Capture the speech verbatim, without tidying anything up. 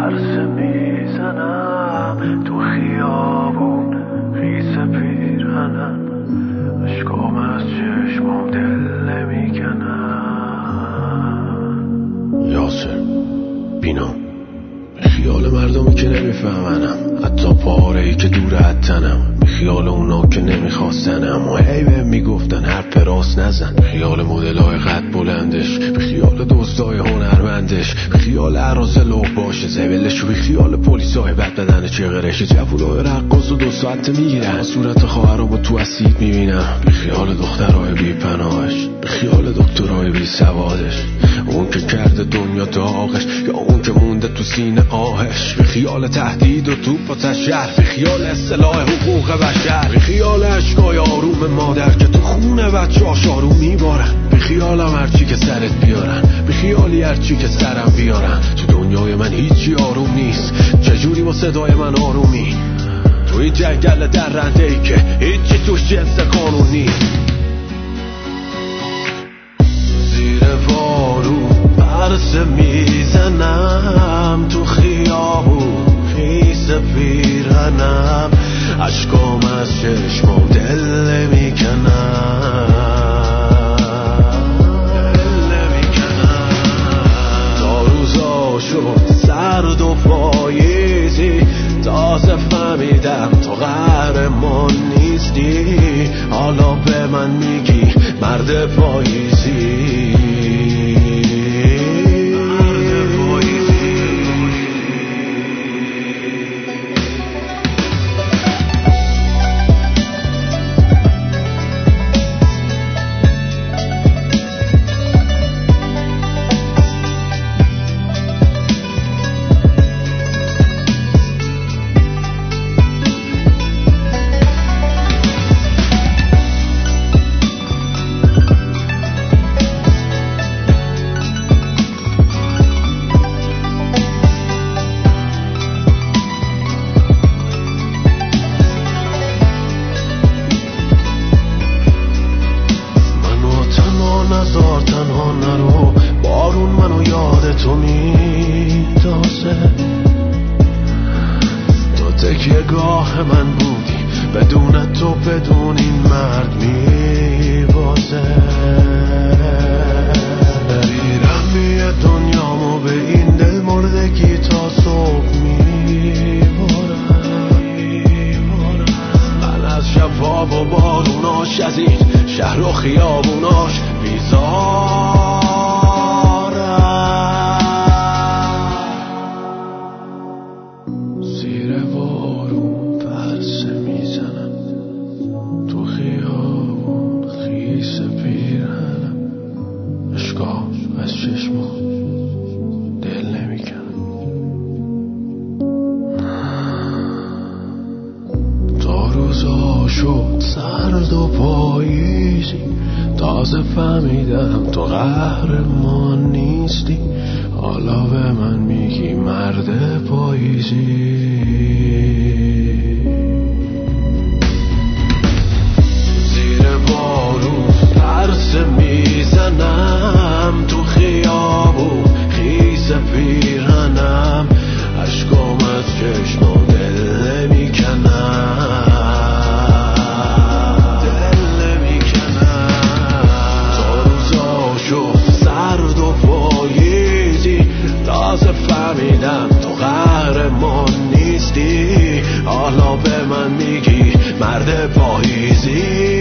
پرسه میزنم تو خیابون خیس پیرهنم اشکام از چشمام دل نمیکنم. یاسر بینام خیال مردمی که نمیفهمنم، حتی پاره‌ای که دور از تنم، خیال اونا که نمیخواستنم و هی بهم میگفتن حرف راست نزن، خیال مدلای قد بلندش، به خیال دوستای هنرمندش، به خیال عراض لوح باشه زبلش، و به خیال پلیسای بد بدن چغرش، جوونای رقاص و دو ساعت میگیرن صورت خواهرامو تو اسید میبینم، به خیال دخترای بی پناهش، به خیال دکترای بی سوادش، اون که کرده دنیا داغش یا اون که مونده تو سینه آهش، به خیال تهدید و توپ و تشر، به خیال اصلاح حقوق بشر، به خیال اشکای آروم مادر که تو خونه بچه هاش آروم میبارن، به خیالم هرچی که سرت بیارن، به خیالی هرچی که سرم بیارن. تو دنیای من هیچی آروم نیست، چجوری با صدای من آرومی تو این جنگل در رنده ای که هیچی توش جنس قانون نیست. زیر بارون پرسه میزنم تو خیابون خیس پیرهنم اشکام از چشمام دل نمیکنم تا روزا شد سرد و پاییزی تازه فهمیدم تو قهرمان نیستی، حالا به من میگی مرد پاییزی. نزار تنها نرو، بارون منو یاد تو میندازه، تو تکیه گاه من بودی، بدون تو بدون این مرد میبازه. بیرمی دنیامو به این دل مردگی تا صبح میبارم، من از شفاف و باروناش از این شهر و خیابوناش بیزارم. زیر بارون پرسه میزنم تو خیابون خیس پیرهنم اشکام از چشمام دل نمیکنم. تا روزا شد سرد و پاییزی تازه فهمیدم تو قهرمان نیستی، حالا به من میگی مرد پاییزی. زیر بارون پرسه میزنم تو خیابون خیس پیرهنم اشکام از چشمام دل نمیکنم. تازه فهمیدم تو قهرمان نیستی، حالا به من میگی مرد پاییزی.